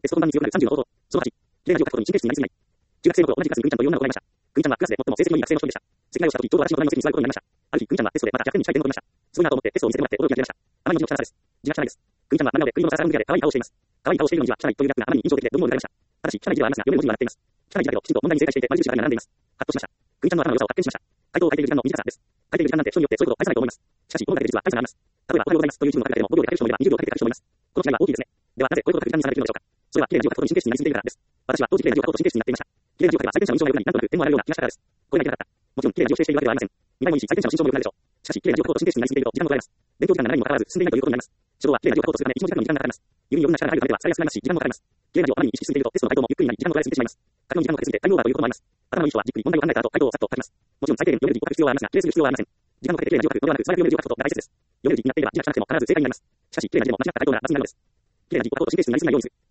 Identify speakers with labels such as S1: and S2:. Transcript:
S1: テスト本番に強くなる30の方法。その8、綺麗な字を書くことに神経質になりすぎない。中学生の頃、同じクラスにグリちゃんという女の子がいました。グリちゃんはクラスで最も成績のいい学生の一人でした。席替えをした時、ちょうど私の隣の席に座ることになりました。ある日、グリちゃんはテストでまた100点に近い点を取りました。すごいなと思ってテストを見せてもらって驚きが出ました。あまりに字の汚さです。字が汚いです。グリちゃんは真ん中で栗色のサラサラの指輪で可愛い顔をしています。可愛い顔をしているのに字は汚いというギャップがあまりに印象的で度肝を抜かれました。ただし、汚い字ではありますが、読める文字はなっています。汚い字だけど、きちんと問題に正解していて、丸印が並んでいます。ハッとしました。グリちゃんの頭の良さを発見しました。回答を書いている時間の短さです。書いている時間なんて人によってそういうことを返さないと思います。しかし、この書いている字は返さなります。例えば、おはようございますという字の書き方でも5秒で書ける人もいれば20秒かけて書く人もいます。この違いは大きいですね。では、なぜこういうことが時間にされているのでしょうか。それは、綺麗な字を書くことに神経質になりすぎているからです。私は当時綺麗な字を書くことに神経質になっていました。綺麗な字を書けば採点者の印象が良くなり、なんとなく点もらえるような気がしたからです。これがいけなかった。もちろん、綺麗な字を指定しているわけではありません。見栄えもいいし、採点者の心象も良くなるでしょう。しかし、綺麗な字を書くことに神経質になりすぎていると時間も取られます。勉強時間が長いにもかかわらず進んでいないということになります。書道は綺麗な字を書くことをするため、一日の時間に時間がかかります。指に余分な力が入るためでは使いやすくなりますし、時間もかかります。綺麗な字をあまりに意識しすぎているとテストの回答もゆっくりになり、時間も取られすぎてしまいます。書くのに時間をかけすぎてタイムオーバーということもあります。頭のいい人はじっくり問題を考えた後、回答をさっと書きます。もちろん最低限読める字を書く必要はありますが、綺麗すぎる必要はありません。時間をかけて綺麗な字を書くのではなく、素早く読める字を書くことが大切です。読める字になっていれば字が汚くても必ず正解になります。しかし、綺麗な字でも間違った回答が罰になるのです。綺麗な字を書くことを神経質になりすぎないようにする。